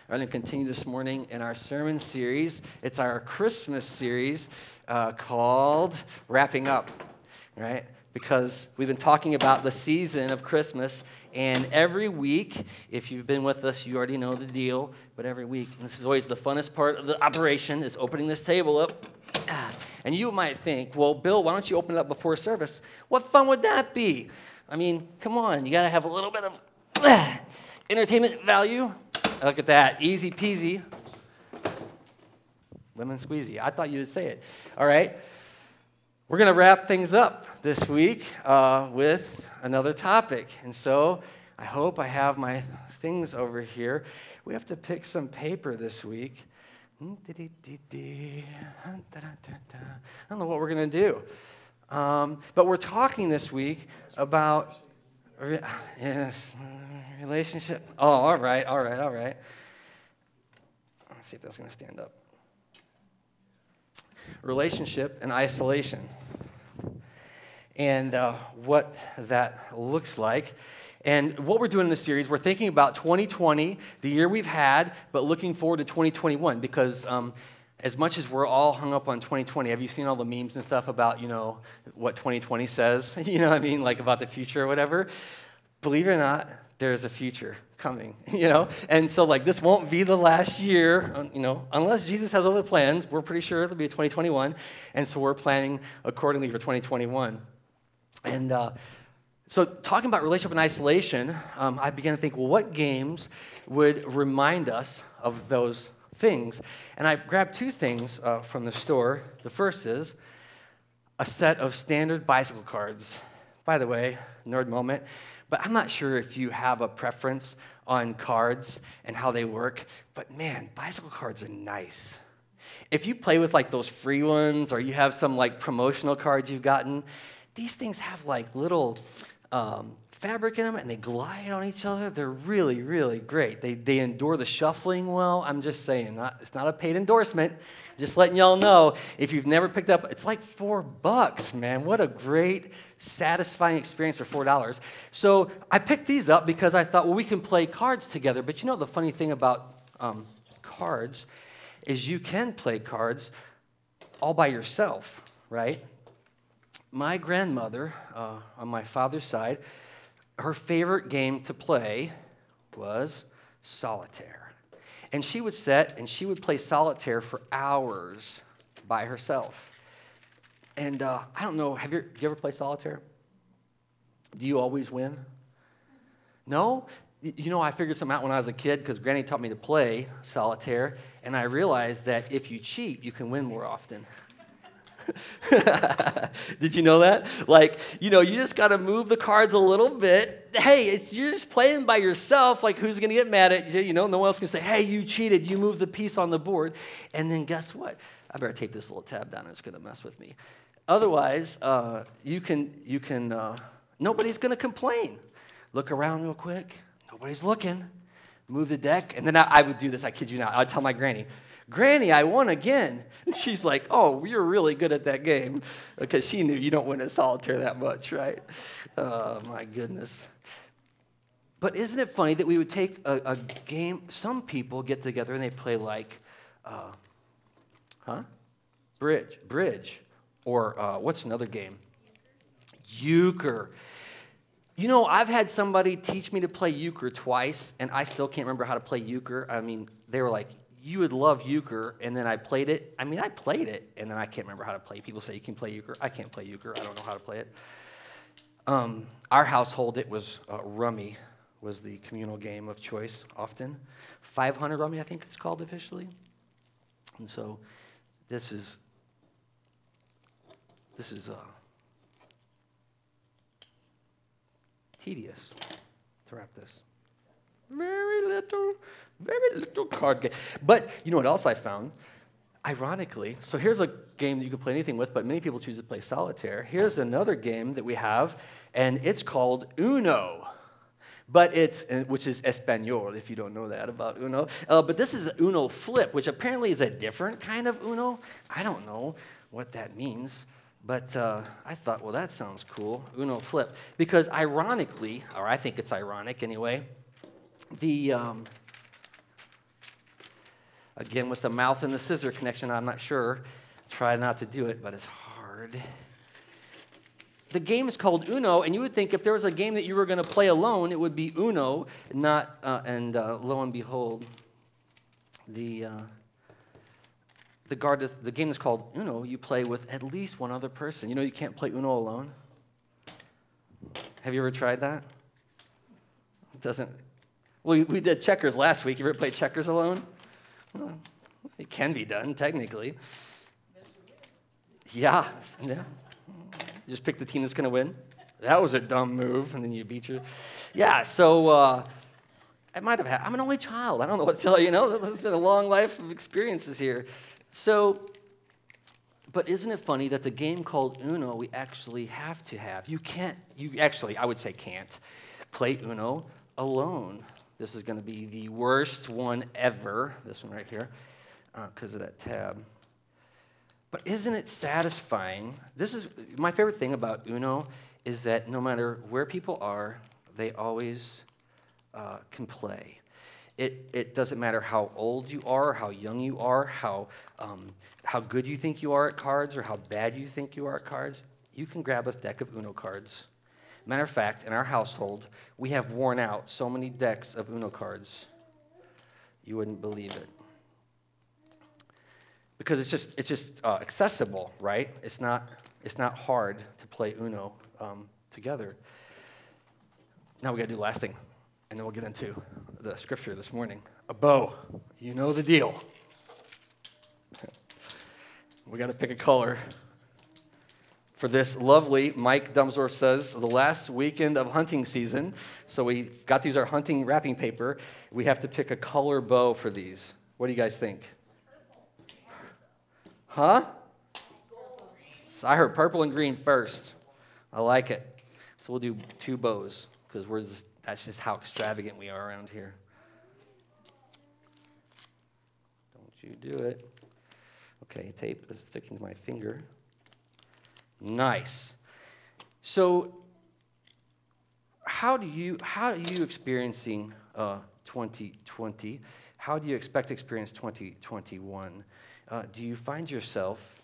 We're going to continue this morning in our sermon series. It's our Christmas series called Wrapping Up, right? Because we've been talking about the season of Christmas, and every week, if you've been with us, you already know the deal, but every week, and this is always the funnest part of the operation, is opening this table up. And you might think, well, Bill, why don't you open it up before service? What fun would that be? I mean, come on, you got to have a little bit of entertainment value. Look at that, easy peasy. Lemon squeezy. I thought you would say it. All right. We're going to wrap things up this week with another topic. And so I hope I have my things over here. We have to pick some paper this week. I don't know what we're going to do. But we're talking this week about relationship. Oh, all right. Let's see if that's going to stand up. Relationship and isolation, and what that looks like. And what we're doing in this series, we're thinking about 2020, the year we've had, but looking forward to 2021, because as much as we're all hung up on 2020, have you seen all the memes and stuff about, what 2020 says? Like about the future or whatever? Believe it or not, there's a future coming, And so, this won't be the last year, unless Jesus has other plans. We're pretty sure it'll be 2021, and so we're planning accordingly for 2021. And so talking about relationship and isolation, I began to think, well, what games would remind us of those things? And I grabbed two things from the store. The first is a set of standard bicycle cards. By the way, nerd moment, but I'm not sure if you have a preference on cards and how they work, but man, bicycle cards are nice. If you play with those free ones, or you have some promotional cards you've gotten, these things have little fabric in them, and they glide on each other. They're really, really great. They endure the shuffling well. I'm just saying, it's not a paid endorsement. Just letting y'all know, if you've never picked up, it's like $4, man. What a great, satisfying experience for $4. So I picked these up because I thought, well, we can play cards together. But the funny thing about cards is you can play cards all by yourself, right? My grandmother, on my father's side, her favorite game to play was solitaire. And she would sit and she would play solitaire for hours by herself. And I don't know, do you ever play solitaire? Do you always win? No? I figured something out when I was a kid because Granny taught me to play solitaire, and I realized that if you cheat, you can win more often. Did you know that? You just got to move the cards a little bit. Hey, you're just playing by yourself. Who's going to get mad at you? No one else can say, hey, you cheated. You moved the piece on the board. And then guess what? I better take this little tab down. It's going to mess with me. Otherwise, you can. Nobody's going to complain. Look around real quick. Nobody's looking. Move the deck. And then I would do this. I kid you not. I'd tell my Granny, I won again. She's like, oh, you're really good at that game. Because she knew you don't win at solitaire that much, right? Oh, my goodness. But isn't it funny that we would take a game, some people get together and they play bridge. Or what's another game? Euchre. I've had somebody teach me to play euchre twice, and I still can't remember how to play euchre. They were like, you would love euchre, and then I played it. I played it, and then I can't remember how to play. People say you can play euchre. I can't play euchre. I don't know how to play it. Our household, it was rummy was the communal game of choice often. 500 rummy, I think it's called officially. And so this is tedious to wrap this. Very little card game. But you know what else I found? Ironically, so here's a game that you can play anything with, but many people choose to play solitaire. Here's another game that we have, and it's called Uno. Which is Espanol, if you don't know that about Uno. But this is Uno Flip, which apparently is a different kind of Uno. I don't know what that means. But I thought, well, that sounds cool, Uno Flip. Because ironically, or I think it's ironic anyway, the Again, with the mouth and the scissor connection, I'm not sure. Try not to do it, but it's hard. The game is called Uno, and you would think if there was a game that you were going to play alone, it would be Uno, not, lo and behold, the game is called Uno. You play with at least one other person. You know you can't play Uno alone? Have you ever tried that? It doesn't. Well, we did checkers last week. You ever played checkers alone? Well, it can be done, technically. Yeah. You just pick the team that's going to win. That was a dumb move, and then you beat your... Yeah, so I might have had... I'm an only child. I don't know what to tell you. There's been a long life of experiences here. So, but isn't it funny that the game called Uno we actually have to have? You actually, I would say can't, play Uno alone. This is going to be the worst one ever, this one right here, because of that tab. But isn't it satisfying? This is my favorite thing about Uno is that no matter where people are, they always can play. It doesn't matter how old you are, how young you are, how good you think you are at cards, or how bad you think you are at cards. You can grab a deck of Uno cards. Matter of fact, in our household, we have worn out so many decks of Uno cards, you wouldn't believe it. Because it's just accessible, right? It's not hard to play Uno together. Now we got to do the last thing, and then we'll get into the scripture this morning. A bow. You know the deal. We got to pick a color. For this lovely, Mike Dumsdorf says, the last weekend of hunting season, so we got to use our hunting wrapping paper. We have to pick a color bow for these. What do you guys think? Huh? So I heard purple and green first. I like it. So we'll do 2 bows, because that's just how extravagant we are around here. Don't you do it. Okay, tape is sticking to my finger. Nice. So, how are you experiencing 2020? How do you expect to experience 2021? Do you find yourself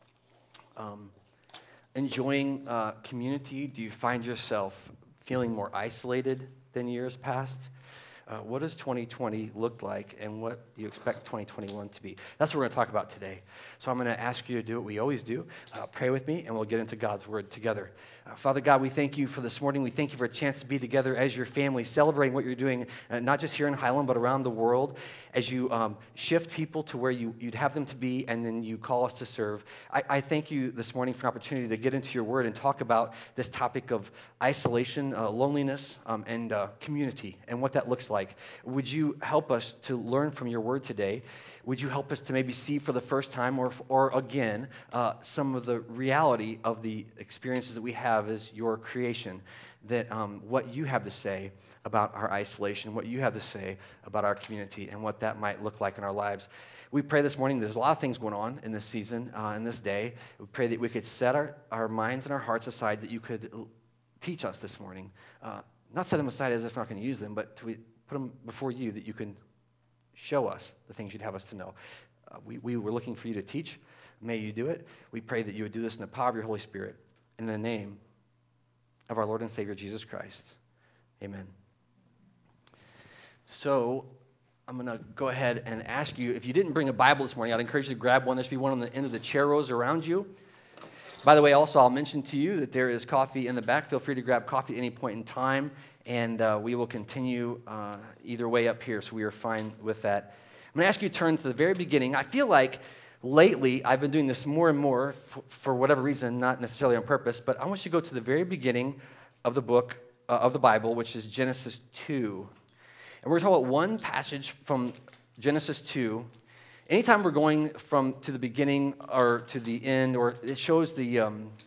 enjoying community? Do you find yourself feeling more isolated than years past? What does 2020 look like, and what do you expect 2021 to be? That's what we're going to talk about today. So I'm going to ask you to do what we always do. Pray with me, and we'll get into God's Word together. Father God, we thank you for this morning. We thank you for a chance to be together as your family, celebrating what you're doing, not just here in Highland, but around the world, as you shift people to where you'd have them to be, and then you call us to serve. I thank you this morning for an opportunity to get into your Word and talk about this topic of isolation, loneliness, and community, and what that looks like. Would you help us to learn from your word today? Would you help us to maybe see for the first time or again some of the reality of the experiences that we have as your creation, that what you have to say about our isolation, what you have to say about our community, and what that might look like in our lives. We pray this morning, there's a lot of things going on in this season, in this day. We pray that we could set our minds and our hearts aside, that you could teach us this morning. Not set them aside as if we're not going to use them, but to put them before you, that you can show us the things you'd have us to know. We were looking for you to teach. May you do it. We pray that you would do this in the power of your Holy Spirit. In the name of our Lord and Savior, Jesus Christ. Amen. So I'm going to go ahead and ask you, if you didn't bring a Bible this morning, I'd encourage you to grab one. There should be one on the end of the chair rows around you. By the way, also, I'll mention to you that there is coffee in the back. Feel free to grab coffee at any point in time, and we will continue either way up here, so we are fine with that. I'm going to ask you to turn to the very beginning. I feel like lately I've been doing this more and more for whatever reason, not necessarily on purpose, but I want you to go to the very beginning of the book of the Bible, which is Genesis 2. And we're going to talk about one passage from Genesis 2. Anytime we're going to the beginning or to the end, or it shows the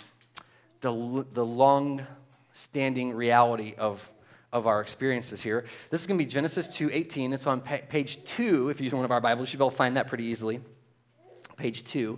long-standing reality of our experiences here. This is going to be Genesis 2:18. It's on page 2. If you use one of our Bibles, you should be able to find that pretty easily. Page 2.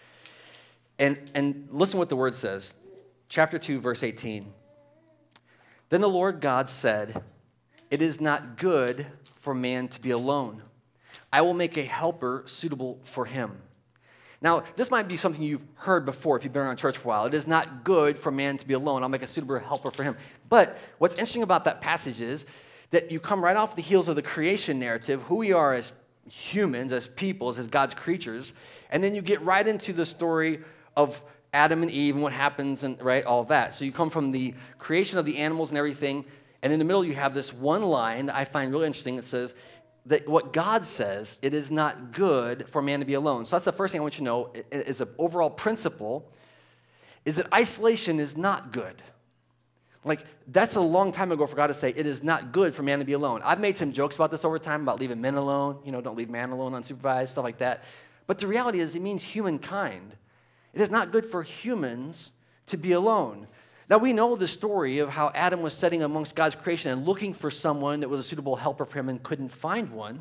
And listen what the word says. Chapter 2, verse 18. Then the Lord God said, "It is not good for man to be alone. I will make a helper suitable for him. Now, this might be something you've heard before if you've been around church for a while. It is not good for man to be alone. I'll make a suitable helper for him. But what's interesting about that passage is that you come right off the heels of the creation narrative, who we are as humans, as peoples, as God's creatures, and then you get right into the story of Adam and Eve and what happens and right, all of that. So you come from the creation of the animals and everything, and in the middle you have this one line that I find really interesting. It says that what God says, it is not good for man to be alone. So that's the first thing I want you to know is an overall principle, is that isolation is not good. Like, that's a long time ago for God to say, it is not good for man to be alone. I've made some jokes about this over time, about leaving men alone, don't leave man alone unsupervised, stuff like that. But the reality is, it means humankind. It is not good for humans to be alone. Now, we know the story of how Adam was sitting amongst God's creation and looking for someone that was a suitable helper for him and couldn't find one.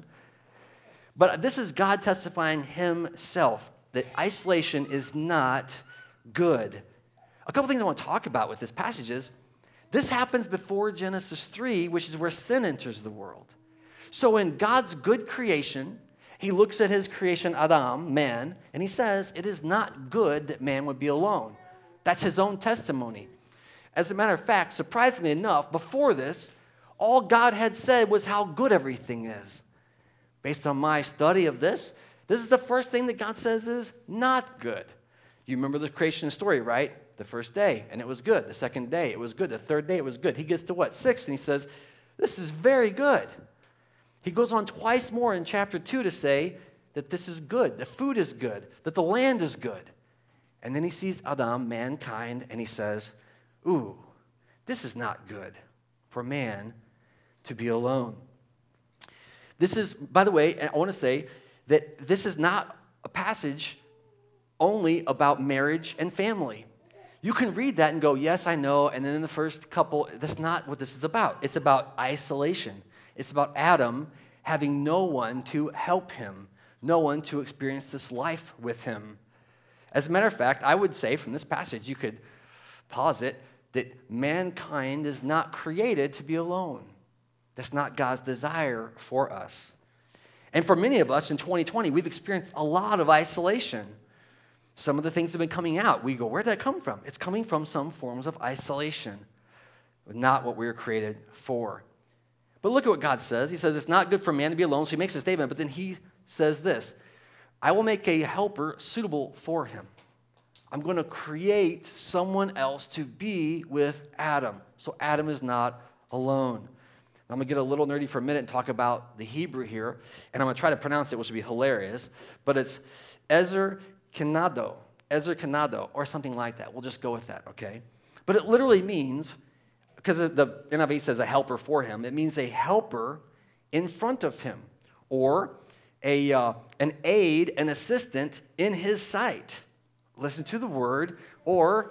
But this is God testifying himself that isolation is not good. A couple things I want to talk about with this passage is, this happens before Genesis 3, which is where sin enters the world. So in God's good creation, he looks at his creation, Adam, man, and he says, it is not good that man would be alone. That's his own testimony. As a matter of fact, surprisingly enough, before this, all God had said was how good everything is. Based on my study of this is the first thing that God says is not good. You remember the creation story, right? The first day, and it was good. The second day, it was good. The third day, it was good. He gets to what? 6, and he says, this is very good. He goes on twice more in chapter 2 to say that this is good, the food is good, that the land is good. And then he sees Adam, mankind, and he says, ooh, this is not good for man to be alone. This is, by the way, I want to say that this is not a passage only about marriage and family. You can read that and go, yes, I know, and then in the first couple, that's not what this is about. It's about isolation. It's about Adam having no one to help him, no one to experience this life with him. As a matter of fact, I would say from this passage, you could posit that mankind is not created to be alone. That's not God's desire for us. And for many of us in 2020, we've experienced a lot of isolation. Some of the things have been coming out. We go, where did that come from? It's coming from some forms of isolation, not what we were created for. But look at what God says. He says it's not good for man to be alone, so he makes a statement, but then he says this, I will make a helper suitable for him. I'm going to create someone else to be with Adam, so Adam is not alone. I'm going to get a little nerdy for a minute and talk about the Hebrew here, and I'm going to try to pronounce it, which would be hilarious, but it's Ezer Kenado, or something like that. We'll just go with that, okay? But it literally means, because the NIV says a helper for him, it means a helper in front of him, or an aid, an assistant in his sight. Listen to the word, or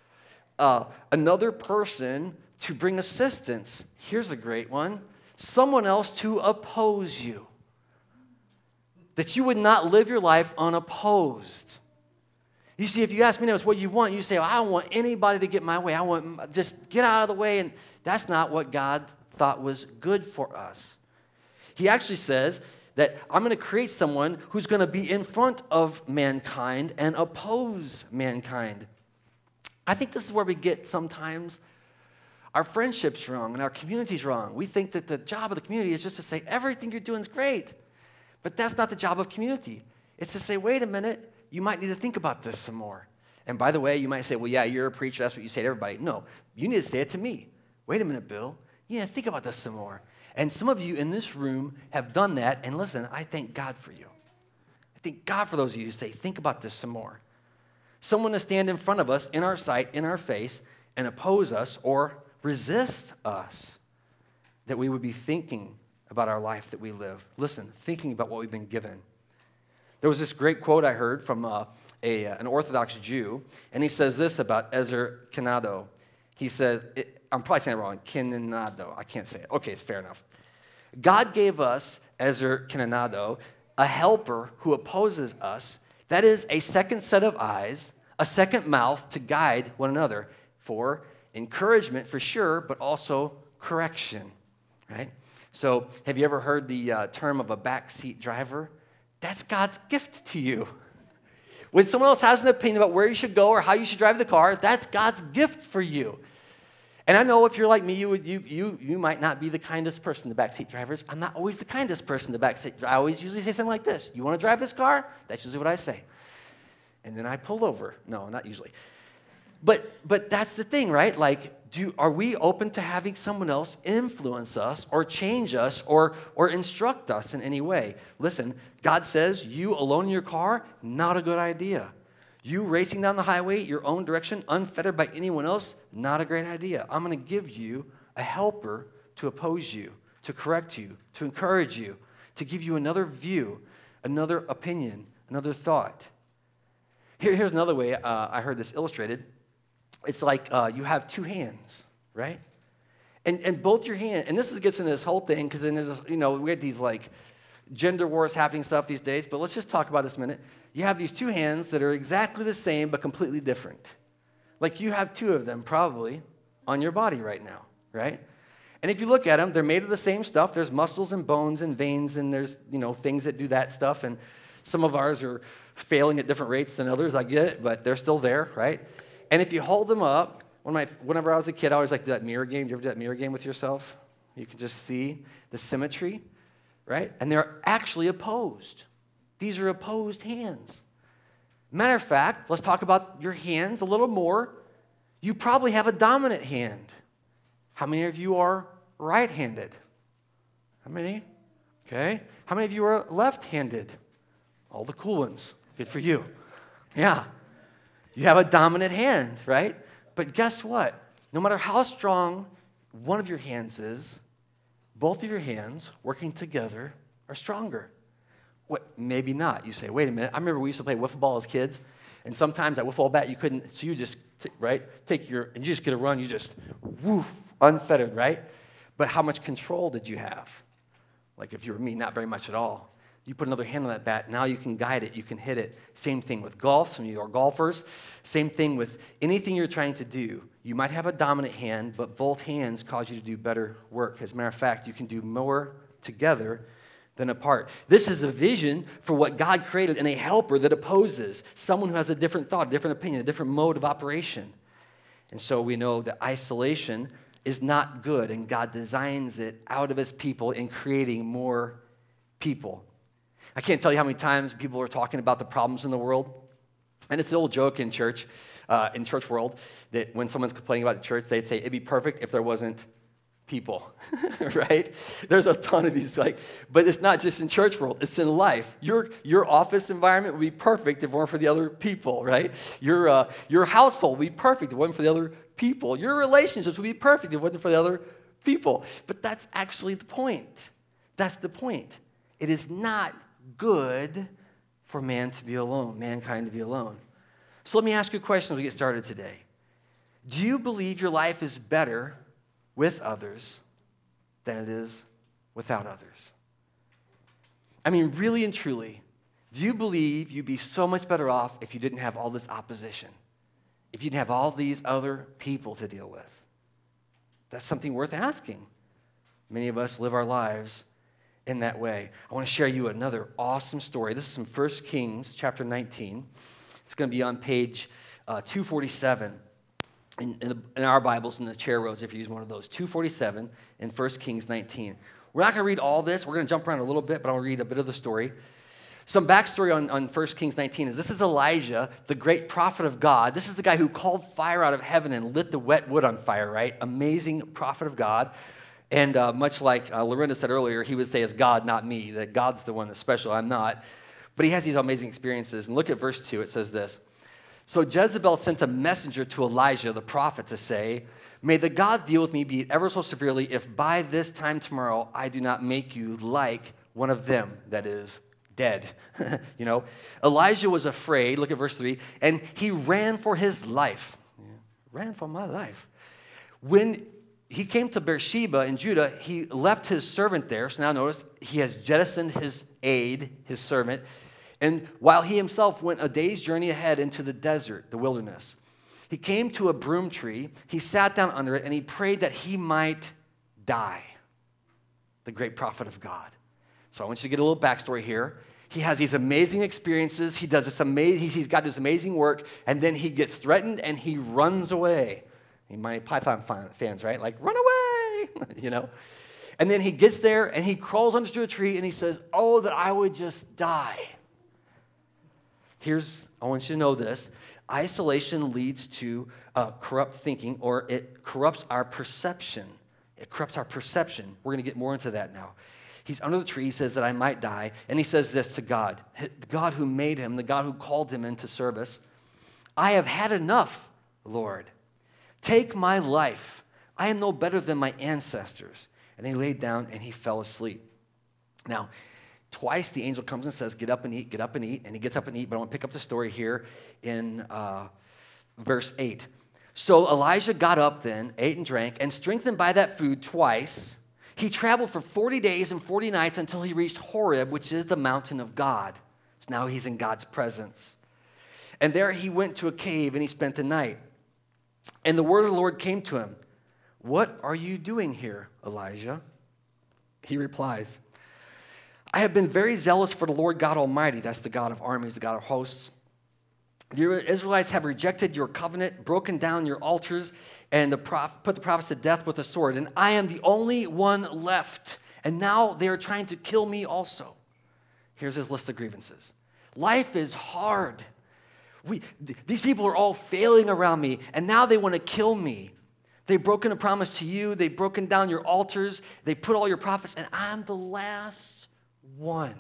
another person to bring assistance. Here's a great one. Someone else to oppose you. That you would not live your life unopposed. You see, if you ask me, what you want, you say, well, I don't want anybody to get my way. I want just get out of the way. And that's not what God thought was good for us. He actually says that I'm going to create someone who's going to be in front of mankind and oppose mankind. I think this is where we get sometimes our friendships wrong and our communities wrong. We think that the job of the community is just to say, everything you're doing is great. But that's not the job of community. It's to say, wait a minute, you might need to think about this some more. And by the way, you might say, well, yeah, you're a preacher, that's what you say to everybody. No, you need to say it to me. Wait a minute, Bill. You need to think about this some more. And some of you in this room have done that, and listen, I thank God for you. I thank God for those of you who say, think about this some more. Someone to stand in front of us, in our sight, in our face, and oppose us or resist us, that we would be thinking about our life that we live. Listen, thinking about what we've been given. There was this great quote I heard from an Orthodox Jew, and he says this about Ezer Kenado. He says, I'm probably saying it wrong, Kenado, I can't say it. Okay, it's fair enough. God gave us, Ezer Kenado, a helper who opposes us. That is a second set of eyes, a second mouth to guide one another for encouragement for sure, but also correction, right? So have you ever heard the term of a backseat driver? That's God's gift to you. When someone else has an opinion about where you should go or how you should drive the car, that's God's gift for you. And I know if you're like me, you might not be the kindest person, the backseat drivers. I'm not always the kindest person, the backseat. I always usually say something like this. You want to drive this car? That's usually what I say. And then I pull over. No, not usually. But that's the thing, right? Like, are we open to having someone else influence us or change us or instruct us in any way? Listen, God says you alone in your car, not a good idea. You racing down the highway, your own direction, unfettered by anyone else, not a great idea. I'm going to give you a helper to oppose you, to correct you, to encourage you, to give you another view, another opinion, another thought. Here's another way I heard this illustrated. It's like you have two hands, right? And both your hands, and this gets into this whole thing, because then there's, we have these like gender wars happening stuff these days, but let's just talk about this a minute. You have these two hands that are exactly the same but completely different. Like you have two of them probably on your body right now, right? And if you look at them, they're made of the same stuff. There's muscles and bones and veins, and there's, things that do that stuff. And some of ours are failing at different rates than others. I get it, but they're still there, right? And if you hold them up, whenever I was a kid, I always liked that mirror game. Do you ever do that mirror game with yourself? You can just see the symmetry, right? And they're actually opposed. These are opposed hands. Matter of fact, let's talk about your hands a little more. You probably have a dominant hand. How many of you are right-handed? How many? Okay. How many of you are left-handed? All the cool ones. Good for you. Yeah. You have a dominant hand, right? But guess what? No matter how strong one of your hands is, both of your hands working together are stronger. What? Maybe not. You say, wait a minute. I remember we used to play wiffle ball as kids, and sometimes that wiffle ball bat you couldn't, so you just, and you just get a run, you just, woof, unfettered, right? But how much control did you have? Like if you were me, not very much at all. You put another hand on that bat, now you can guide it, you can hit it. Same thing with golf, some of you are golfers. Same thing with anything you're trying to do. You might have a dominant hand, but both hands cause you to do better work. As a matter of fact, you can do more together than apart. This is a vision for what God created in a helper that opposes someone who has a different thought, a different opinion, a different mode of operation. And so we know that isolation is not good, and God designs it out of his people in creating more people. I can't tell you how many times people are talking about the problems in the world. And it's an old joke in church world, that when someone's complaining about the church, they'd say, it'd be perfect if there wasn't people, right? There's a ton of these, but it's not just in church world, it's in life. Your office environment would be perfect if it weren't for the other people, right? Your household would be perfect if it wasn't for the other people. Your relationships would be perfect if it wasn't for the other people. But that's actually the point. That's the point. It is not good for mankind to be alone. So let me ask you a question as we get started today. Do you believe your life is better with others than it is without others? I mean, really and truly, do you believe you'd be so much better off if you didn't have all this opposition? If you didn't have all these other people to deal with? That's something worth asking. Many of us live our lives in that way. I want to share you another awesome story. This is from 1 Kings chapter 19. It's going to be on page 247 in our Bibles, in the chair rows, if you use one of those. 247 in 1 Kings 19. We're not going to read all this. We're going to jump around a little bit, but I'll read a bit of the story. Some backstory on 1 Kings 19 is this is Elijah, the great prophet of God. This is the guy who called fire out of heaven and lit the wet wood on fire, right? Amazing prophet of God. And much like Lorinda said earlier, he would say it's God, not me, that God's the one that's special, I'm not. But he has these amazing experiences. And look at verse 2. It says this. So Jezebel sent a messenger to Elijah, the prophet, to say, may the gods deal with me, be it ever so severely, if by this time tomorrow I do not make you like one of them, that is, dead. Elijah was afraid, look at verse 3, and he ran for his life. Ran for my life. When he came to Beersheba in Judah, he left his servant there. So now notice, he has jettisoned his aide, his servant. And while he himself went a day's journey ahead into the desert, the wilderness, he came to a broom tree. He sat down under it, and he prayed that he might die. the great prophet of God. So I want you to get a little backstory here. He has these amazing experiences. He does this he's got this amazing work, and then he gets threatened and he runs away. You might Python fans, right? Like, run away, you know? And then he gets there and he crawls under a tree and he says, oh, that I would just die. I want you to know this. Isolation leads to corrupt thinking, or it corrupts our perception. It corrupts our perception. We're going to get more into that now. He's under the tree. He says that I might die. And he says this to God, the God who made him, the God who called him into service. I have had enough, Lord. Take my life. I am no better than my ancestors. And he laid down and he fell asleep. Now, twice the angel comes and says, get up and eat, get up and eat. And he gets up and eat, but I want to pick up the story here in verse 8. So Elijah got up then, ate and drank, and strengthened by that food twice, he traveled for 40 days and 40 nights until he reached Horeb, which is the mountain of God. So now he's in God's presence. And there he went to a cave and he spent the night. And the word of the Lord came to him. What are you doing here, Elijah? He replies, I have been very zealous for the Lord God Almighty. That's the God of armies, the God of hosts. The Israelites have rejected your covenant, broken down your altars, and put the prophets to death with a sword. And I am the only one left. And now they are trying to kill me also. Here's his list of grievances. Life is hard. These people are all failing around me, and now they want to kill me. They've broken a promise to you. They've broken down your altars. They put all your prophets, and I'm the last one.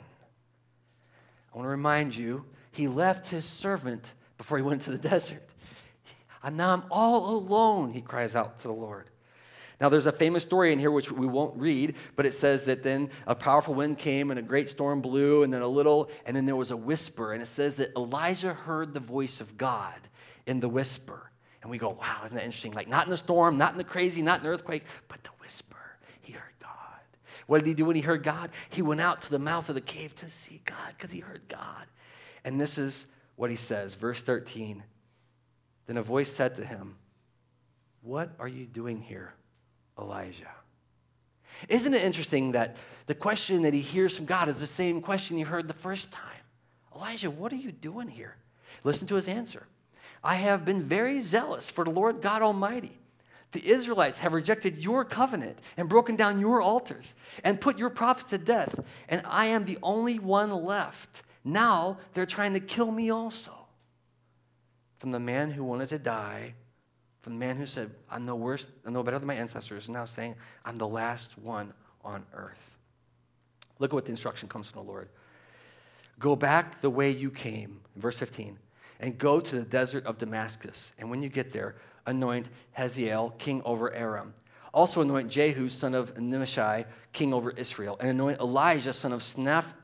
I want to remind you, he left his servant before he went to the desert. And now I'm all alone, he cries out to the Lord. Now, there's a famous story in here which we won't read, but it says that then a powerful wind came and a great storm blew, and then there was a whisper. And it says that Elijah heard the voice of God in the whisper. And we go, wow, isn't that interesting? Like, not in the storm, not in the crazy, not in the earthquake, but the whisper. He heard God. What did he do when he heard God? He went out to the mouth of the cave to see God because he heard God. And this is what he says, verse 13. Then a voice said to him, what are you doing here, Elijah? Isn't it interesting that the question that he hears from God is the same question he heard the first time? Elijah, what are you doing here? Listen to his answer. I have been very zealous for the Lord God Almighty. The Israelites have rejected your covenant and broken down your altars and put your prophets to death, and I am the only one left. Now they're trying to kill me also. From the man who wanted to die, from the man who said, I'm no worse, I'm no better than my ancestors, now saying, I'm the last one on earth. Look at what the instruction comes from the Lord. Go back the way you came, verse 15, and go to the desert of Damascus. And when you get there, anoint Hazael, king over Aram. Also anoint Jehu, son of Nimshi, king over Israel. And anoint Elijah, son of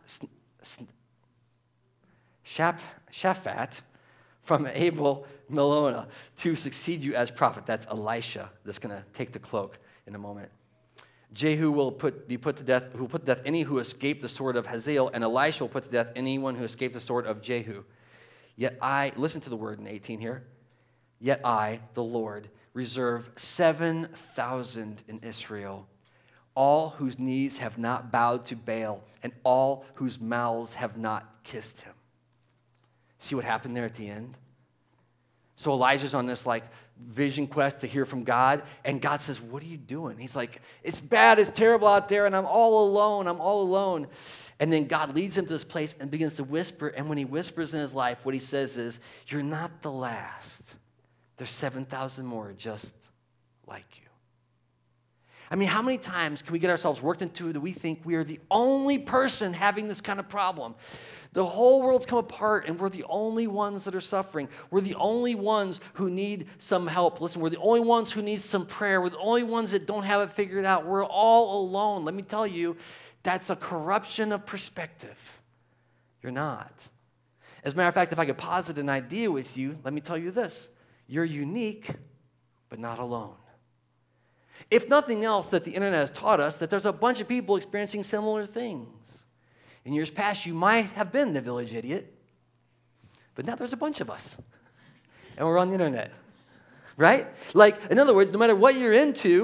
Shaphat, from Abel Melona, to succeed you as prophet. That's Elisha that's going to take the cloak in a moment. Jehu will be put to death, who will put to death any who escaped the sword of Hazael, and Elisha will put to death anyone who escaped the sword of Jehu. Yet I, listen to the word in 18 here, yet I, the Lord, reserve 7,000 in Israel, all whose knees have not bowed to Baal, and all whose mouths have not kissed him. See what happened there at the end? So Elijah's on this vision quest to hear from God, and God says, what are you doing? He's like, it's bad, it's terrible out there, and I'm all alone. And then God leads him to this place and begins to whisper, and when he whispers in his life, what he says is, you're not the last. There's 7,000 more just like you. I mean, how many times can we get ourselves worked into that we think we are the only person having this kind of problem? The whole world's come apart, and we're the only ones that are suffering. We're the only ones who need some help. Listen, we're the only ones who need some prayer. We're the only ones that don't have it figured out. We're all alone. Let me tell you, that's a corruption of perspective. You're not. As a matter of fact, if I could posit an idea with you, let me tell you this. You're unique, but not alone. If nothing else, that the internet has taught us that there's a bunch of people experiencing similar things. In years past, you might have been the village idiot, but now there's a bunch of us, and we're on the internet, right? In other words, no matter what you're into,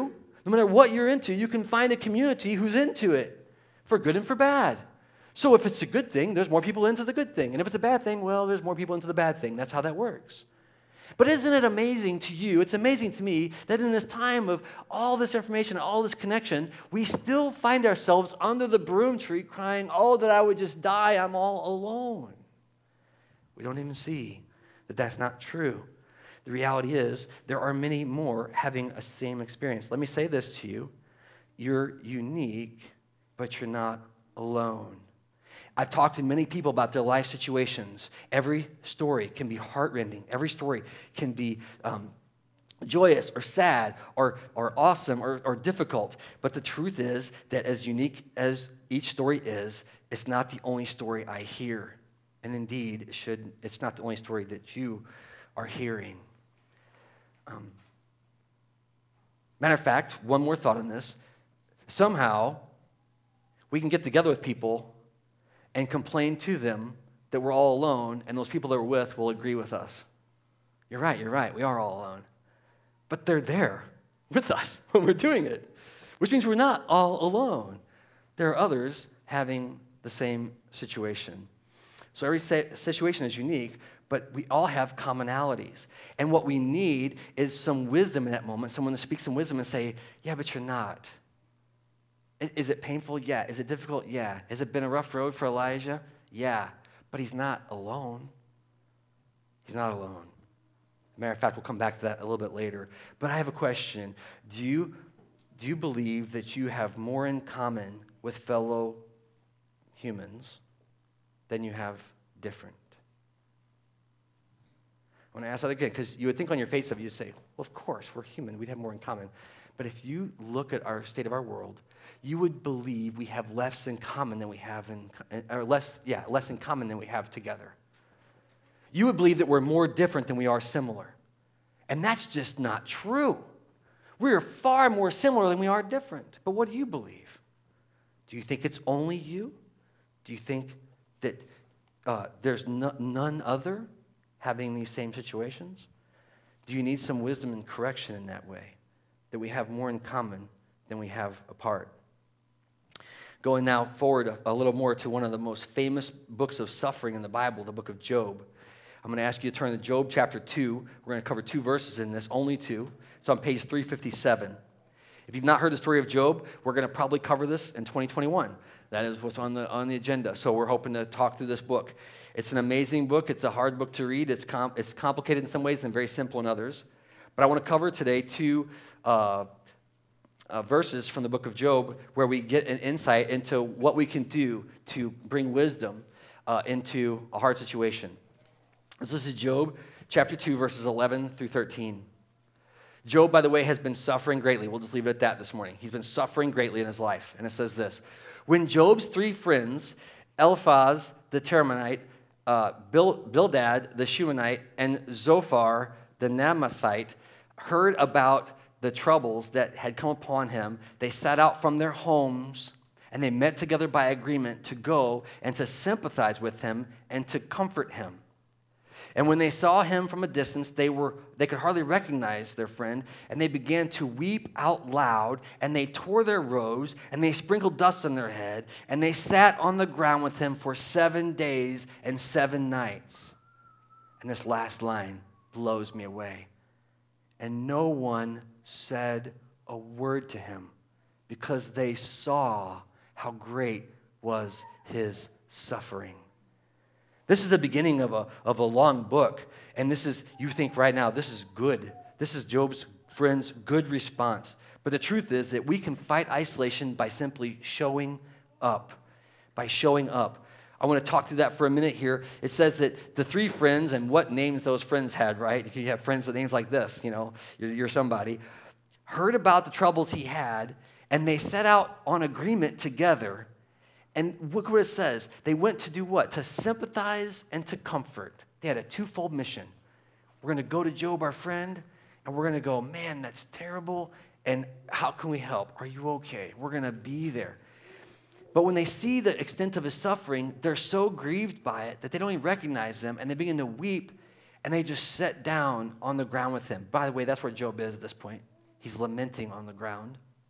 No matter what you're into, you can find a community who's into it, for good and for bad. So if it's a good thing, there's more people into the good thing. And if it's a bad thing, well, there's more people into the bad thing. That's how that works. But isn't it amazing to you, it's amazing to me, that in this time of all this information, all this connection, we still find ourselves under the broom tree crying, oh, that I would just die, I'm all alone. We don't even see that that's not true. The reality is there are many more having a same experience. Let me say this to you. You're unique, but you're not alone. I've talked to many people about their life situations. Every story can be heartrending. Every story can be joyous or sad or awesome or difficult. But the truth is that as unique as each story is, it's not the only story I hear. And indeed, it's not the only story that you are hearing. Matter of fact, one more thought on this. Somehow, we can get together with people and complain to them that we're all alone, and those people that we're with will agree with us. You're right, we are all alone. But they're there with us when we're doing it, which means we're not all alone. There are others having the same situation. So every situation is unique, but we all have commonalities. And what we need is some wisdom in that moment, someone to speak some wisdom and say, yeah, but you're not. Is it painful? Yeah. Is it difficult? Yeah. Has it been a rough road for Elijah? Yeah. But he's not alone. He's not alone. Matter of fact, we'll come back to that a little bit later. But I have a question. Do you believe that you have more in common with fellow humans than you have different? I want to ask that again, because you would think on your face of it, you'd say, well, of course, we're human. We'd have more in common. But if you look at our state of our world, you would believe we have less in common than we have less in common than we have together. You would believe that we're more different than we are similar. And that's just not true. We are far more similar than we are different. But what do you believe? Do you think it's only you? Do you think that there's none other having these same situations? Do you need some wisdom and correction in that way? That we have more in common than we have apart. Going now forward a little more to one of the most famous books of suffering in the Bible, the book of Job. I'm going to ask you to turn to Job chapter 2. We're going to cover 2 verses in this, only 2. It's on page 357. If you've not heard the story of Job, we're going to probably cover this in 2021. That is what's on the agenda. So we're hoping to talk through this book. It's an amazing book. It's a hard book to read. It's complicated in some ways and very simple in others. But I want to cover today 2 verses from the book of Job where we get an insight into what we can do to bring wisdom into a hard situation. So this is Job chapter 2, verses 11 through 13. Job, by the way, has been suffering greatly. We'll just leave it at that this morning. He's been suffering greatly in his life. And it says this: when Job's 3 friends, Eliphaz the Temanite, Bildad the Shunammite, and Zophar the Naamathite, heard about the troubles that had come upon him, they set out from their homes and they met together by agreement to go and to sympathize with him and to comfort him. And when they saw him from a distance, they could hardly recognize their friend, and they began to weep out loud, and they tore their robes, and they sprinkled dust on their head, and they sat on the ground with him for 7 days and 7 nights. And this last line blows me away. And no one said a word to him, because they saw how great was his suffering. This is the beginning of a long book, and you think right now, this is good. This is Job's friend's good response. But the truth is that we can fight isolation by simply showing up. By showing up. I want to talk through that for a minute here. It says that the 3 friends, and what names those friends had, right? You have friends with names like this, you're somebody, heard about the troubles he had, and they set out on agreement together. And look what it says. They went to do what? To sympathize and to comfort. They had a twofold mission. We're going to go to Job, our friend, and we're going to go, man, that's terrible, and how can we help? Are you okay? We're going to be there. But when they see the extent of his suffering, they're so grieved by it that they don't even recognize him, and they begin to weep, and they just sit down on the ground with him. By the way, that's where Job is at this point. He's lamenting on the ground.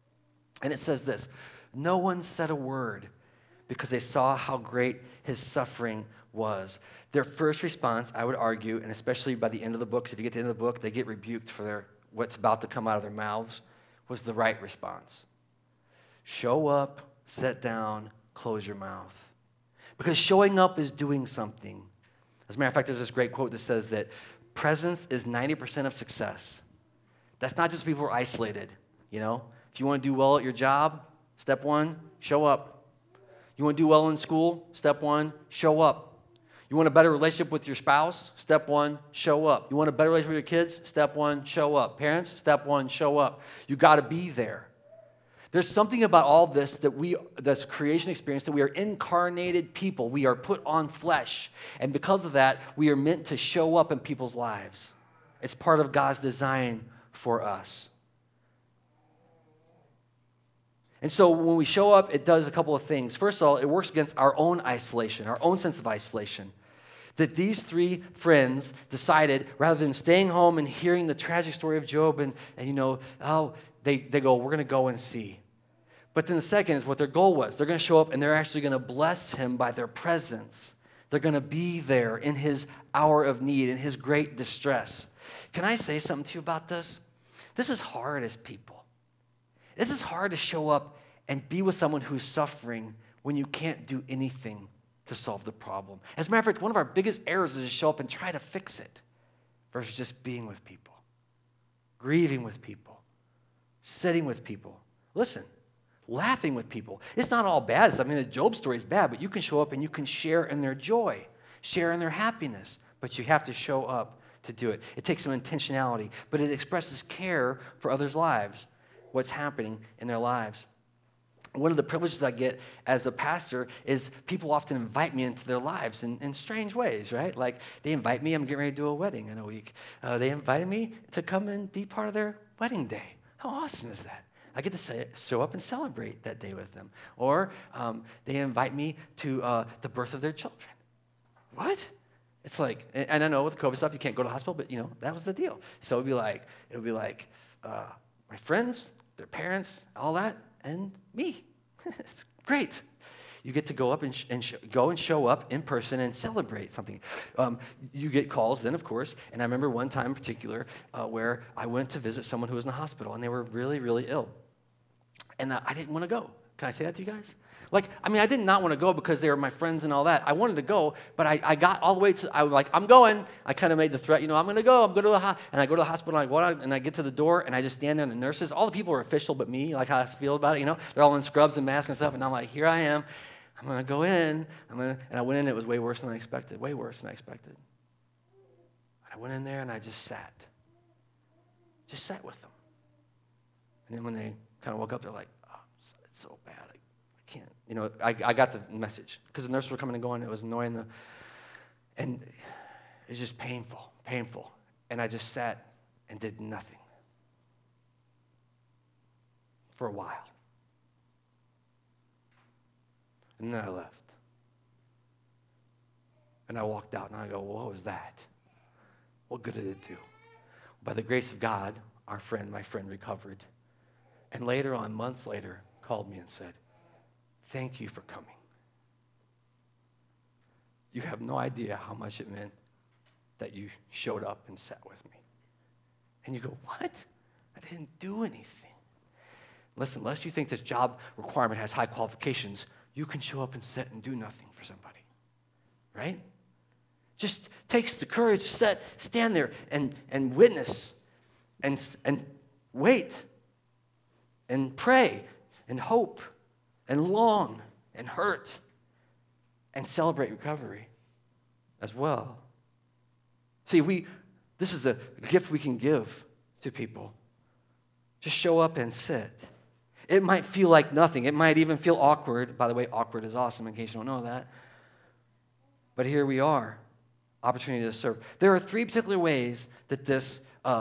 And it says this, no one said a word because they saw how great his suffering was. Their first response, I would argue, and especially by the end of the book, 'cause if you get to the end of the book, they get rebuked for what's about to come out of their mouths, was the right response. Show up, sit down, close your mouth. Because showing up is doing something. As a matter of fact, there's this great quote that says that presence is 90% of success. That's not just people who are isolated, you know? If you want to do well at your job, step one, show up. You want to do well in school, step one, show up. You want a better relationship with your spouse, step one, show up. You want a better relationship with your kids, step one, show up. Parents, step one, show up. You got to be there. There's something about all this this creation experience, that we are incarnated people. We are put on flesh. And because of that, we are meant to show up in people's lives. It's part of God's design for us. And so when we show up, it does a couple of things. First of all, it works against our own isolation, our own sense of isolation. That these three friends decided, rather than staying home and hearing the tragic story of Job and they go, we're going to go and see. But then the second is what their goal was. They're going to show up and they're actually going to bless him by their presence. They're going to be there in his hour of need, in his great distress. Can I say something to you about this? This is hard as people. This is hard to show up and be with someone who's suffering when you can't do anything to solve the problem. As a matter of fact, one of our biggest errors is to show up and try to fix it versus just being with people, grieving with people, sitting with people. Listen, laughing with people. It's not all bad. I mean, the Job story is bad, but you can show up and you can share in their joy, share in their happiness, but you have to show up to do it. It takes some intentionality, but it expresses care for others' lives, what's happening in their lives. One of the privileges I get as a pastor is people often invite me into their lives in strange ways, right? Like they invite me, I'm getting ready to do a wedding in a week. They invited me to come and be part of their wedding day. How awesome is that? I get to show up and celebrate that day with them. Or they invite me to the birth of their children. What? It's like, and I know with the COVID stuff, you can't go to the hospital, but that was the deal. So it would be like my friends, their parents, all that, and me. It's great. You get to go up and show up in person and celebrate something. You get calls then, of course, and I remember one time in particular where I went to visit someone who was in the hospital, and they were really, really ill. And I didn't want to go. Can I say that to you guys? I did not want to go because they were my friends and all that. I wanted to go, but I got all the way to, I was like, I'm going. I kind of made the threat, I'm going to go. I'm going to the hospital. And I go to the hospital, and I go out, and I get to the door, and I just stand there, and the nurses, all the people are official but me, like how I feel about it, They're all in scrubs and masks and stuff, and I'm like, here I am. I'm going to go in. And I went in, and it was way worse than I expected, way worse than I expected. I went in there, and I just sat with them. And then when they kind of woke up, they're like, oh, it's so bad. I can't. I got the message because the nurses were coming and going. It was annoying. And it was just painful. And I just sat and did nothing for a while. And then I left. And I walked out, and I go, well, what was that? What good did it do? By the grace of God, my friend recovered. And later on, months later, called me and said, thank you for coming. You have no idea how much it meant that you showed up and sat with me. And you go, what? I didn't do anything. Listen, unless you think this job requirement has high qualifications, you can show up and sit and do nothing for somebody, right? Just takes the courage to stand there and witness and wait and pray and hope and long and hurt and celebrate recovery as well. See, this is the gift we can give to people. Just show up and sit. It might feel like nothing. It might even feel awkward. By the way, awkward is awesome in case you don't know that. But here we are, opportunity to serve. There are three particular ways that this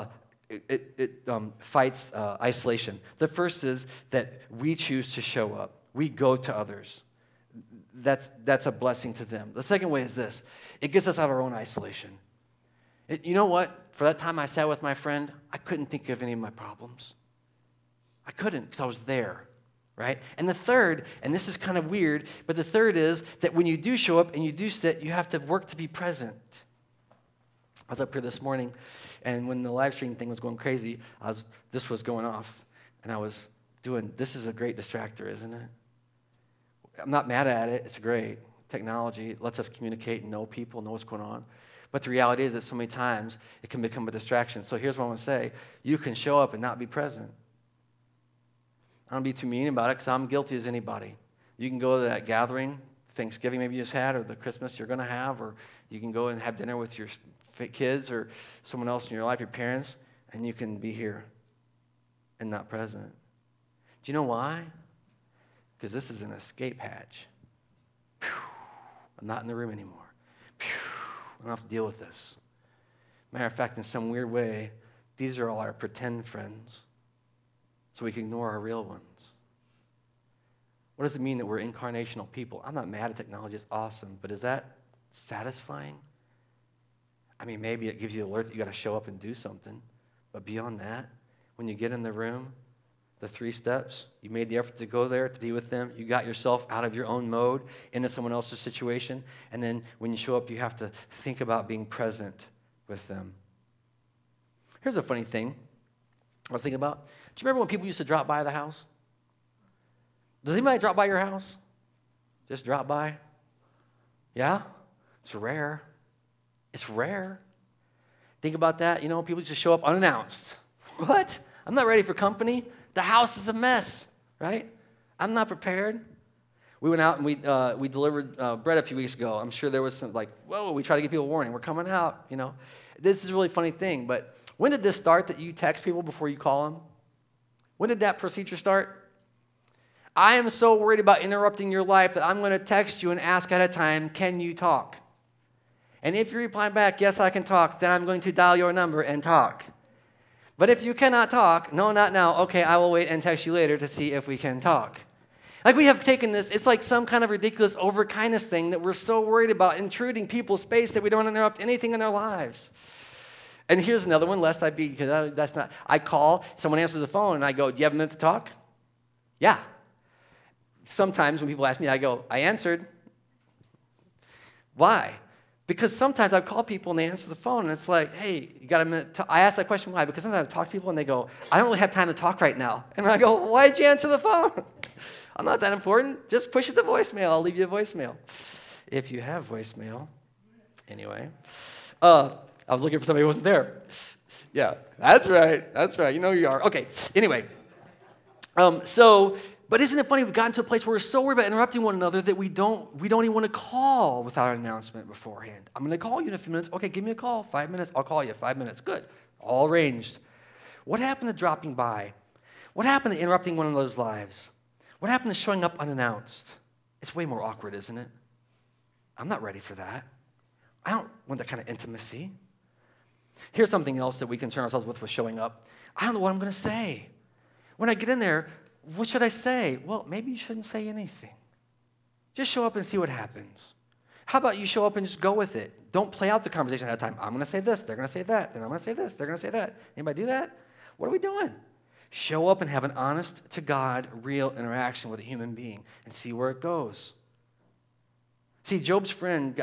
fights isolation. The first is that we choose to show up. We go to others. That's a blessing to them. The second way is this. It gets us out of our own isolation. You know what? For that time I sat with my friend, I couldn't think of any of my problems. I couldn't because I was there. right? And the third, and this is kind of weird, but the third is that when you do show up and you do sit, you have to work to be present. I was up here this morning, and when the live stream thing was going crazy, this was going off, and I was doing, this is a great distractor, isn't it? I'm not mad at it. It's great. Technology lets us communicate and know people, know what's going on. But the reality is that so many times it can become a distraction. So here's what I want to say. You can show up and not be present. I don't be too mean about it because I'm guilty as anybody. You can go to that gathering, Thanksgiving maybe you just had, or the Christmas you're going to have, or you can go and have dinner with your kids or someone else in your life, your parents, and you can be here and not present. Do you know why? Because this is an escape hatch. Whew. I'm not in the room anymore. Whew. I don't have to deal with this. Matter of fact, in some weird way, these are all our pretend friends, so we can ignore our real ones. What does it mean that we're incarnational people? I'm not mad at technology. It's awesome. But is that satisfying? I mean, maybe it gives you the alert that you got to show up and do something. But beyond that, when you get in the room, the 3 steps, you made the effort to go there, to be with them. You got yourself out of your own mode into someone else's situation. And then when you show up, you have to think about being present with them. Here's a funny thing I was thinking about. Do you remember when people used to drop by the house? Does anybody drop by your house? Just drop by? Yeah? It's rare. It's rare. Think about that. You know, people just show up unannounced. What? I'm not ready for company. The house is a mess, right? I'm not prepared. We went out and we delivered bread a few weeks ago. I'm sure there was some like, whoa, we try to give people a warning. We're coming out, you know. This is a really funny thing, but when did this start that you text people before you call them? When did that procedure start? I am so worried about interrupting your life that I'm going to text you and ask ahead of time, can you talk? And if you reply back, yes, I can talk, then I'm going to dial your number and talk. But if you cannot talk, no, not now, okay, I will wait and text you later to see if we can talk. Like we have taken this, it's like some kind of ridiculous over-kindness thing that we're so worried about intruding people's space that we don't interrupt anything in their lives. And here's another one, lest I be, because that's not, I call, someone answers the phone, and I go, do you have a minute to talk? Yeah. Sometimes when people ask me, I go, I answered. Why? Because sometimes I call people and they answer the phone, and it's like, hey, you got a minute? I ask that question, why? Because sometimes I talk to people and they go, I don't really have time to talk right now. And I go, why did you answer the phone? I'm not that important. Just push it to voicemail. I'll leave you a voicemail. If you have voicemail. Anyway. I was looking for somebody who wasn't there. Yeah, that's right. That's right. You know who you are. Okay, anyway. But isn't it funny we've gotten to a place where we're so worried about interrupting one another that we don't even want to call without an announcement beforehand. I'm going to call you in a few minutes. Okay, give me a call. 5 minutes. I'll call you. 5 minutes. Good. All arranged. What happened to dropping by? What happened to interrupting one another's lives? What happened to showing up unannounced? It's way more awkward, isn't it? I'm not ready for that. I don't want that kind of intimacy. Here's something else that we concern ourselves with showing up. I don't know what I'm going to say. When I get in there, what should I say? Well, maybe you shouldn't say anything. Just show up and see what happens. How about you show up and just go with it? Don't play out the conversation ahead of time. I'm going to say this, they're going to say that, then I'm going to say this, they're going to say that. Anybody do that? What are we doing? Show up and have an honest to God, real interaction with a human being and see where it goes. See, Job's friends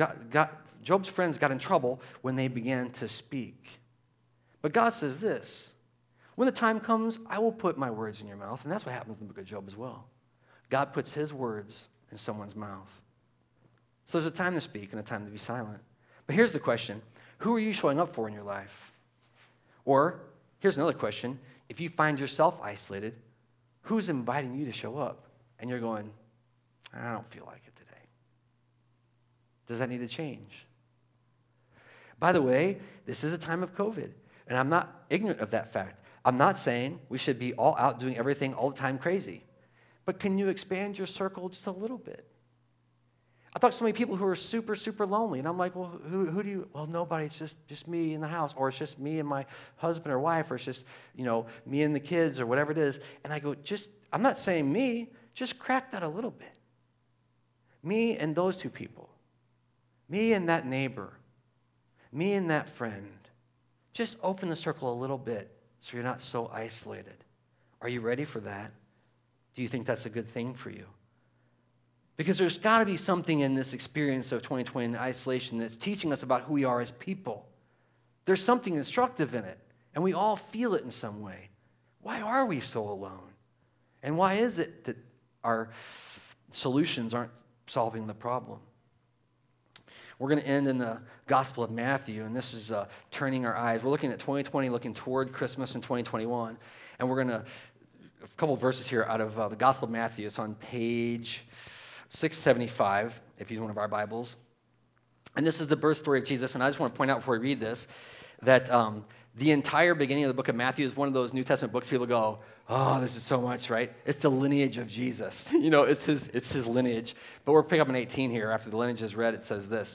got in trouble when they began to speak. But God says this, when the time comes, I will put my words in your mouth. And that's what happens in the book of Job as well. God puts his words in someone's mouth. So there's a time to speak and a time to be silent. But here's the question. Who are you showing up for in your life? Or, here's another question. If you find yourself isolated, who's inviting you to show up? And you're going, I don't feel like it today. Does that need to change? By the way, this is a time of COVID, and I'm not ignorant of that fact. I'm not saying we should be all out doing everything all the time crazy, but can you expand your circle just a little bit? I talk to so many people who are super, super lonely, and I'm like, well, who do you, well, nobody, it's just me in the house, or it's just me and my husband or wife, or it's just, me and the kids, or whatever it is, and I go, I'm not saying me, just crack that a little bit. Me and those two people. Me and that neighbor. Me and that friend. Just open the circle a little bit so you're not so isolated. Are you ready for that? Do you think that's a good thing for you? Because there's got to be something in this experience of 2020 and the isolation that's teaching us about who we are as people. There's something instructive in it, and we all feel it in some way. Why are we so alone? And why is it that our solutions aren't solving the problem? We're going to end in the Gospel of Matthew, and this is turning our eyes. We're looking at 2020, looking toward Christmas in 2021, and we're going to, a couple of verses here out of the Gospel of Matthew. It's on page 675, if you use one of our Bibles. And this is the birth story of Jesus, and I just want to point out before we read this, that the entire beginning of the book of Matthew is one of those New Testament books people go, oh, this is so much, right? It's the lineage of Jesus. It's his lineage. But we're picking up in 18 here. After the lineage is read, it says this.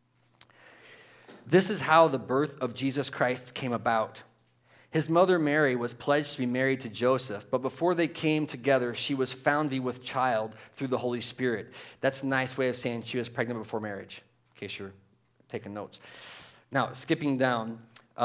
This is how the birth of Jesus Christ came about. His mother Mary was pledged to be married to Joseph, but before they came together, she was found to be with child through the Holy Spirit. That's a nice way of saying she was pregnant before marriage, in case you're taking notes. Now, skipping down,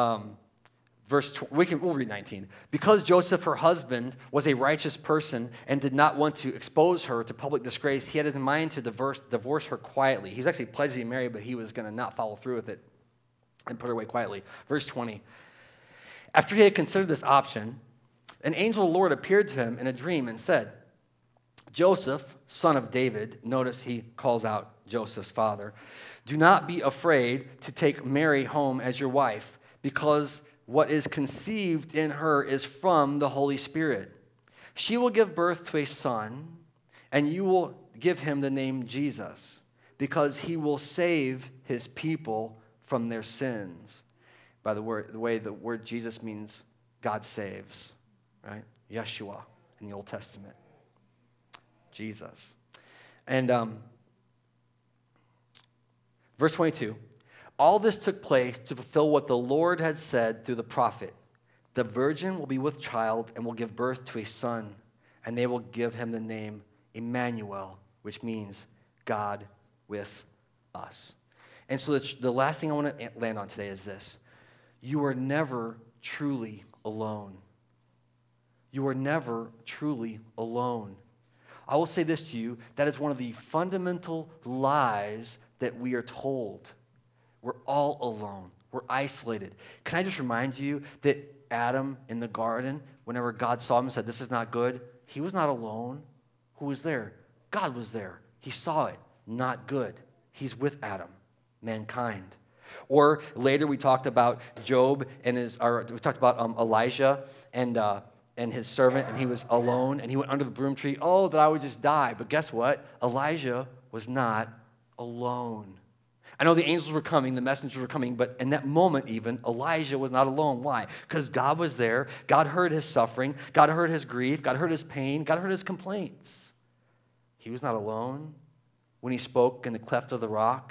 we'll read 19. Because Joseph, her husband, was a righteous person and did not want to expose her to public disgrace, he had in mind to divorce her quietly. He was actually pledged to be married, but he was going to not follow through with it and put her away quietly. Verse 20. After he had considered this option, an angel of the Lord appeared to him in a dream and said, Joseph, son of David, notice he calls out Joseph's father, do not be afraid to take Mary home as your wife, because what is conceived in her is from the Holy Spirit. She will give birth to a son, and you will give him the name Jesus, because he will save his people from their sins. By the way, the word Jesus means God saves, right? Yeshua in the Old Testament. Jesus. And verse 22, all this took place to fulfill what the Lord had said through the prophet. The virgin will be with child and will give birth to a son, and they will give him the name Emmanuel, which means God with us. And so the last thing I want to land on today is this. You are never truly alone. You are never truly alone. I will say this to you, that is one of the fundamental lies that we are told. We're all alone. We're isolated. Can I just remind you that Adam in the garden, whenever God saw him and said, this is not good, he was not alone. Who was there? God was there. He saw it. Not good. He's with Adam, mankind. Or later we talked about Job and we talked about Elijah and his servant, and he was alone, and he went under the broom tree. Oh, that I would just die. But guess what? Elijah was not alone. I know the angels were coming, the messengers were coming, but in that moment even, Elijah was not alone. Why? Because God was there. God heard his suffering. God heard his grief. God heard his pain. God heard his complaints. He was not alone. When he spoke in the cleft of the rock,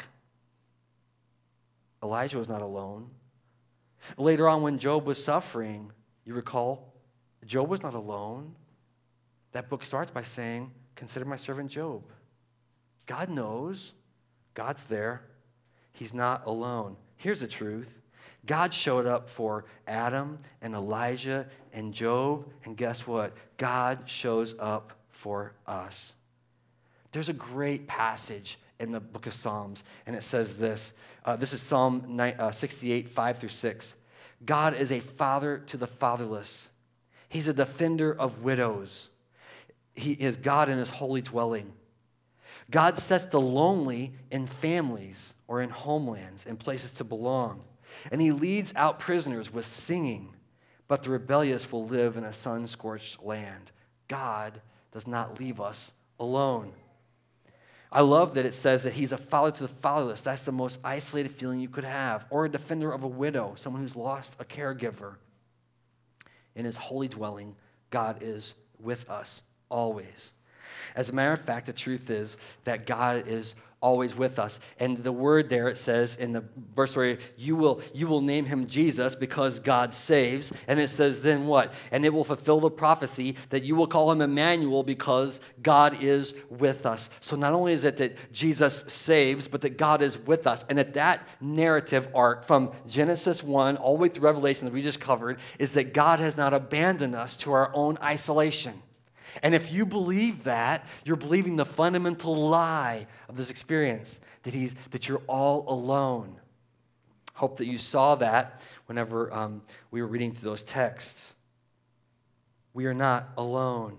Elijah was not alone. Later on, when Job was suffering, you recall, Job was not alone. That book starts by saying, consider my servant Job. God knows. God's there. He's not alone. Here's the truth. God showed up for Adam and Elijah and Job, and guess what? God shows up for us. There's a great passage in the book of Psalms, and it says this. This is Psalm 68, 5 through 6. God is a father to the fatherless. He's a defender of widows. He is God in his holy dwelling. God sets the lonely in families or in homelands, in places to belong. And he leads out prisoners with singing, but the rebellious will live in a sun-scorched land. God does not leave us alone. I love that it says that he's a father to the fatherless. That's the most isolated feeling you could have. Or a defender of a widow, someone who's lost a caregiver. In his holy dwelling, God is with us always. As a matter of fact, the truth is that God is always with us. And the word there, it says in the verse where you will name him Jesus because God saves. And it says then what? And it will fulfill the prophecy that you will call him Emmanuel because God is with us. So not only is it that Jesus saves, but that God is with us. And that narrative arc from Genesis 1 all the way through Revelation that we just covered is that God has not abandoned us to our own isolation. And if you believe that, you're believing the fundamental lie of this experience, that you're all alone. Hope that you saw that whenever we were reading through those texts. We are not alone.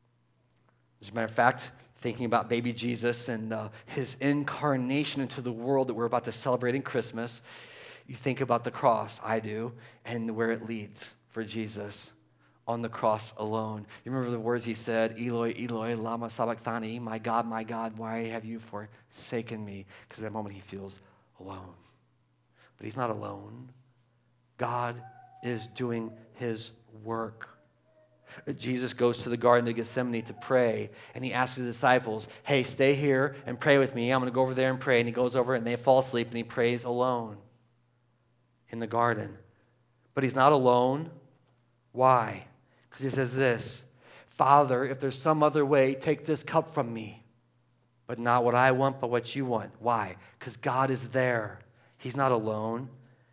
As a matter of fact, thinking about baby Jesus and his incarnation into the world that we're about to celebrate in Christmas, you think about the cross, I do, and where it leads for Jesus on the cross alone. You remember the words he said, Eloi, Eloi, lama sabachthani, my God, why have you forsaken me? Because at that moment he feels alone. But he's not alone. God is doing his work. Jesus goes to the Garden of Gethsemane to pray, and he asks his disciples, hey, stay here and pray with me. I'm going to go over there and pray. And he goes over and they fall asleep, and he prays alone in the garden. But he's not alone. Why? Because he says this, Father, if there's some other way, take this cup from me. But not what I want, but what you want. Why? Because God is there. He's not alone.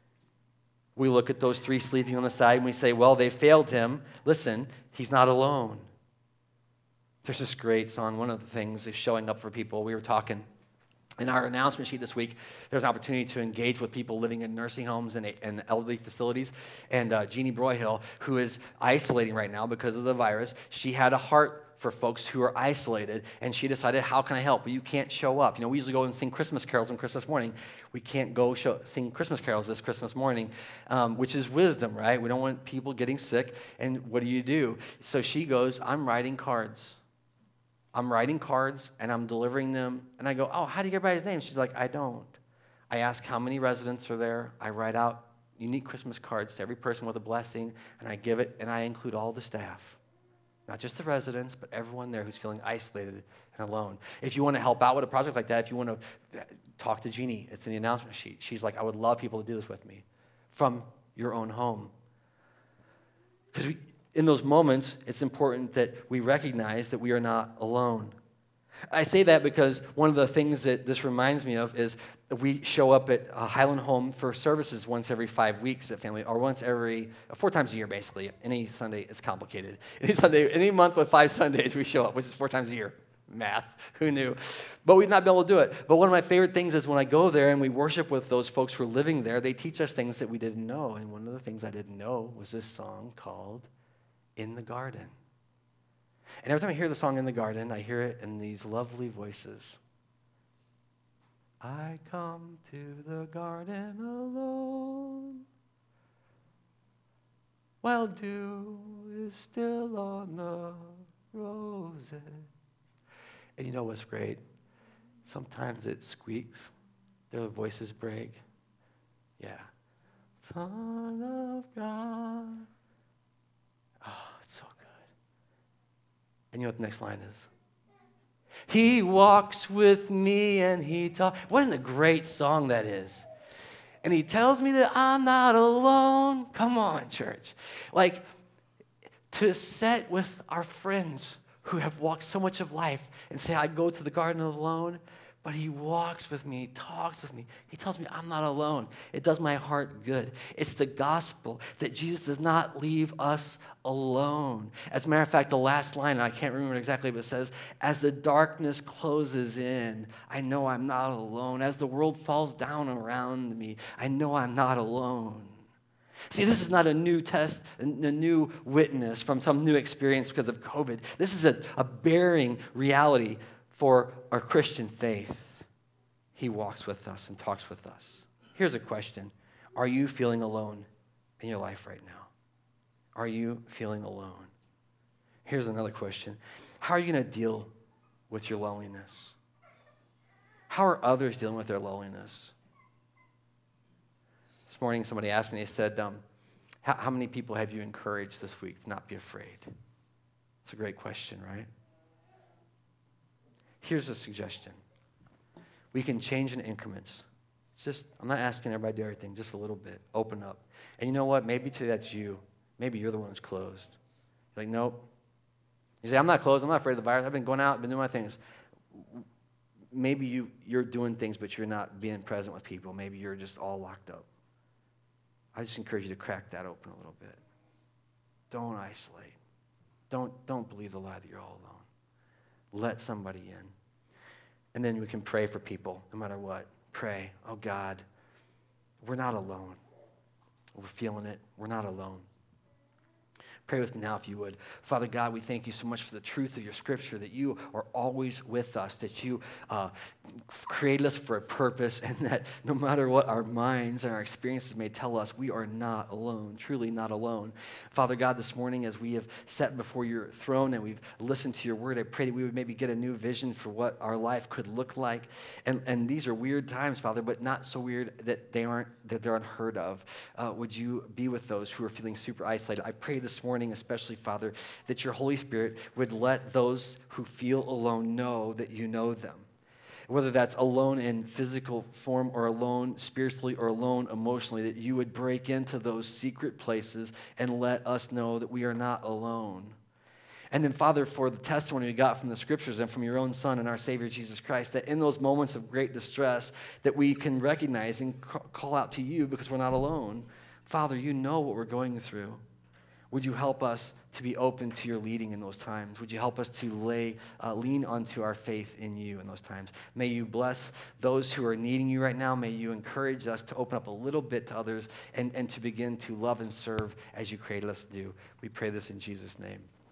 We look at those three sleeping on the side and we say, well, they failed him. Listen, he's not alone. There's this great song. One of the things is showing up for people. We were talking in our announcement sheet this week. There's an opportunity to engage with people living in nursing homes and elderly facilities. And Jeannie Broyhill, who is isolating right now because of the virus, she had a heart for folks who are isolated, and she decided, how can I help? Well, you can't show up. You know, we usually go and sing Christmas carols on Christmas morning. We can't go sing Christmas carols this Christmas morning, which is wisdom, right? We don't want people getting sick, and what do? So she goes, I'm writing cards. I'm writing cards, and I'm delivering them, and I go, oh, how do you get everybody's name? She's like, I don't. I ask how many residents are there. I write out unique Christmas cards to every person with a blessing, and I give it, and I include all the staff. Not just the residents, but everyone there who's feeling isolated and alone. If you want to help out with a project like that, if you want to talk to Jeannie, it's in the announcement sheet. She's like, I would love people to do this with me from your own home. Because in those moments, it's important that we recognize that we are not alone. I say that because one of the things that this reminds me of is we show up at Highland Home for services once every 5 weeks at family, or once every 4 times a year, basically. Any Sunday is complicated. Any month with 5 Sundays, we show up, which is 4 times a year. Math, who knew? But we'd not be able to do it. But one of my favorite things is when I go there and we worship with those folks who are living there, they teach us things that we didn't know. And one of the things I didn't know was this song called In the Garden. And every time I hear the song In the Garden, I hear it in these lovely voices. I come to the garden alone, while dew is still on the roses. And you know what's great? Sometimes it squeaks. Their voices break. Yeah. Son of God. Oh, it's so good. And you know what the next line is? He walks with me and he talks. What a great song that is. And he tells me that I'm not alone. Come on, church. Like, to sit with our friends who have walked so much of life and say, I go to the garden alone, but he walks with me, he talks with me. He tells me I'm not alone. It does my heart good. It's the gospel that Jesus does not leave us alone. As a matter of fact, the last line, and I can't remember exactly, but it says, as the darkness closes in, I know I'm not alone. As the world falls down around me, I know I'm not alone. See, this is not a new test, a new witness from some new experience because of COVID. This is a bearing reality for our Christian faith. He walks with us and talks with us. Here's a question. Are you feeling alone in your life right now? Are you feeling alone? Here's another question. How are you going to deal with your loneliness? How are others dealing with their loneliness? This morning, somebody asked me, they said, how many people have you encouraged this week to not be afraid? It's a great question, right? Here's a suggestion. We can change in increments. I'm not asking everybody to do everything, just a little bit. Open up. And you know what? Maybe today that's you. Maybe you're the one who's closed. You're like, nope. You say, I'm not closed. I'm not afraid of the virus. I've been going out, been doing my things. Maybe you're doing things, but you're not being present with people. Maybe you're just all locked up. I just encourage you to crack that open a little bit. Don't isolate. Don't believe the lie that you're all alone. Let somebody in. And then we can pray for people, no matter what. Pray, oh God, we're not alone. We're feeling it. We're not alone. Pray with me now if you would. Father God, we thank you so much for the truth of your scripture, that you are always with us, that you created us for a purpose, and that no matter what our minds and our experiences may tell us, we are not alone, truly not alone. Father God, this morning as we have sat before your throne and we've listened to your word, I pray that we would maybe get a new vision for what our life could look like. And these are weird times, Father, but not so weird that they're unheard of. Would you be with those who are feeling super isolated? I pray this morning, especially, Father, that your Holy Spirit would let those who feel alone know that you know them. Whether that's alone in physical form or alone spiritually or alone emotionally, that you would break into those secret places and let us know that we are not alone. And then, Father, for the testimony we got from the scriptures and from your own Son and our Savior, Jesus Christ, that in those moments of great distress, that we can recognize and call out to you because we're not alone. Father, you know what we're going through. Would you help us to be open to your leading in those times? Would you help us to lean onto our faith in you in those times? May you bless those who are needing you right now. May you encourage us to open up a little bit to others and to begin to love and serve as you created us to do. We pray this in Jesus' name.